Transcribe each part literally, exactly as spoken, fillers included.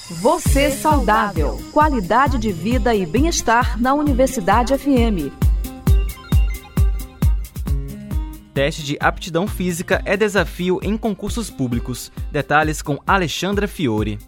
Você saudável. Qualidade de vida e bem-estar na Universidade F M. Teste de aptidão física é desafio em concursos públicos. Detalhes com Alexandra Fiore.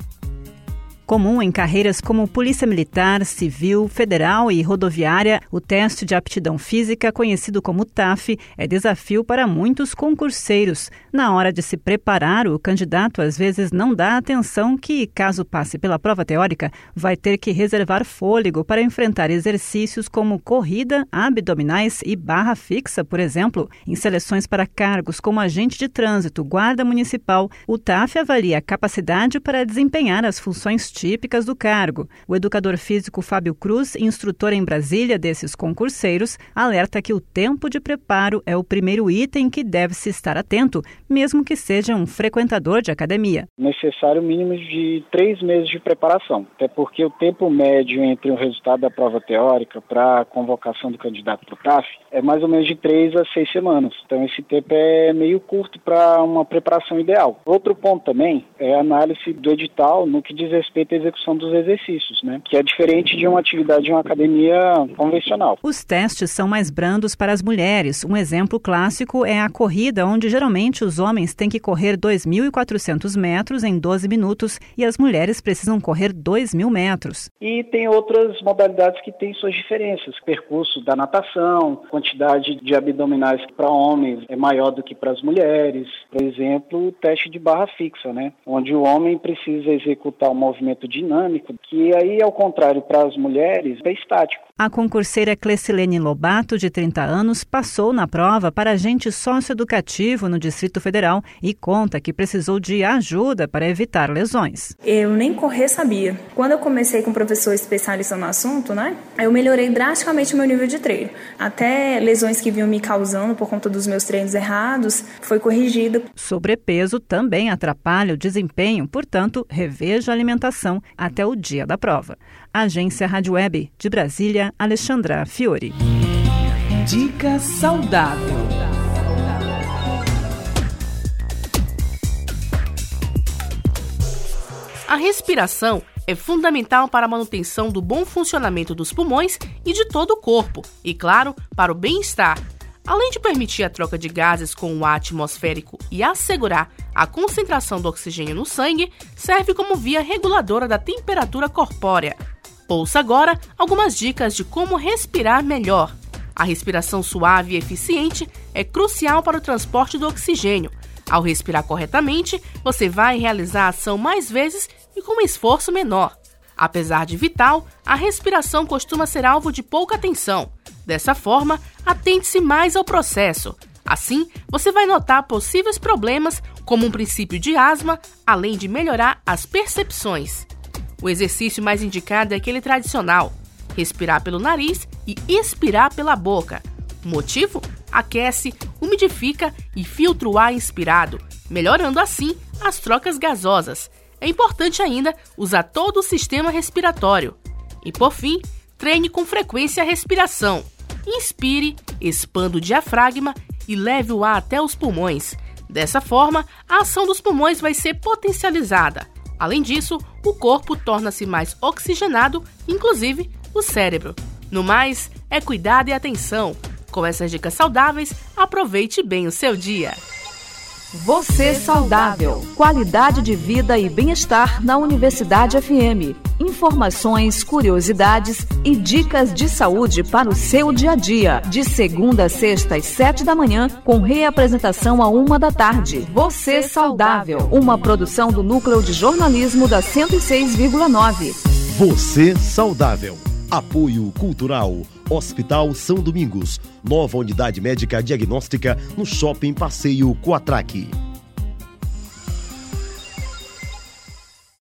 Comum em carreiras como Polícia Militar, Civil, Federal e Rodoviária, o teste de aptidão física, conhecido como T A F, é desafio para muitos concurseiros. Na hora de se preparar, o candidato às vezes não dá atenção que, caso passe pela prova teórica, vai ter que reservar fôlego para enfrentar exercícios como corrida, abdominais e barra fixa, por exemplo. Em seleções para cargos como agente de trânsito, guarda municipal, o T A F avalia a capacidade para desempenhar as funções típicas do cargo. O educador físico Fábio Cruz, instrutor em Brasília desses concurseiros, alerta que o tempo de preparo é o primeiro item que deve-se estar atento, mesmo que seja um frequentador de academia. Necessário mínimo de três meses de preparação, até porque o tempo médio entre o resultado da prova teórica para a convocação do candidato para o T A F é mais ou menos de três a seis semanas. Então esse tempo é meio curto para uma preparação ideal. Outro ponto também é a análise do edital no que diz respeito a execução dos exercícios, né? Que é diferente de uma atividade de uma academia convencional. Os testes são mais brandos para as mulheres. Um exemplo clássico é a corrida, onde geralmente os homens têm que correr dois mil e quatrocentos metros em doze minutos e as mulheres precisam correr dois mil metros. E tem outras modalidades que têm suas diferenças. O percurso da natação, quantidade de abdominais para homens é maior do que para as mulheres. Por exemplo, o teste de barra fixa, né? Onde o homem precisa executar um movimento dinâmico, que aí, ao contrário, para as mulheres, é estático. A concurseira Clecilene Lobato, de trinta anos, passou na prova para agente socioeducativo no Distrito Federal e conta que precisou de ajuda para evitar lesões. Eu nem correr sabia. Quando eu comecei com um professor especialista no assunto, né, eu melhorei drasticamente o meu nível de treino. Até lesões que vinham me causando por conta dos meus treinos errados, foi corrigida. Sobrepeso também atrapalha o desempenho, portanto, reveja a alimentação até o dia da prova. Agência Rádio Web, de Brasília, Alexandra Fiore. Dica saudável. A respiração é fundamental para a manutenção do bom funcionamento dos pulmões e de todo o corpo, e, claro, para o bem-estar. Além de permitir a troca de gases com o ar atmosférico e assegurar a concentração do oxigênio no sangue, serve como via reguladora da temperatura corpórea. Ouça agora algumas dicas de como respirar melhor. A respiração suave e eficiente é crucial para o transporte do oxigênio. Ao respirar corretamente, você vai realizar a ação mais vezes e com um esforço menor. Apesar de vital, a respiração costuma ser alvo de pouca atenção. Dessa forma, atente-se mais ao processo. Assim, você vai notar possíveis problemas, como um princípio de asma, além de melhorar as percepções. O exercício mais indicado é aquele tradicional: respirar pelo nariz e expirar pela boca. O motivo? Aquece, umidifica e filtra o ar inspirado, melhorando assim as trocas gasosas. É importante ainda usar todo o sistema respiratório. E por fim, treine com frequência a respiração. Inspire, expanda o diafragma e leve o ar até os pulmões. Dessa forma, a ação dos pulmões vai ser potencializada. Além disso, o corpo torna-se mais oxigenado, inclusive o cérebro. No mais, é cuidado e atenção. Com essas dicas saudáveis, aproveite bem o seu dia. Você saudável. Qualidade de vida e bem-estar na Universidade F M. Informações, curiosidades e dicas de saúde para o seu dia a dia. De segunda a sexta às sete da manhã, com reapresentação à uma da tarde. Você saudável. Uma produção do Núcleo de Jornalismo da cento e seis vírgula nove. Você saudável. Apoio Cultural. Hospital São Domingos. Nova unidade médica diagnóstica no Shopping Passeio Coatraque.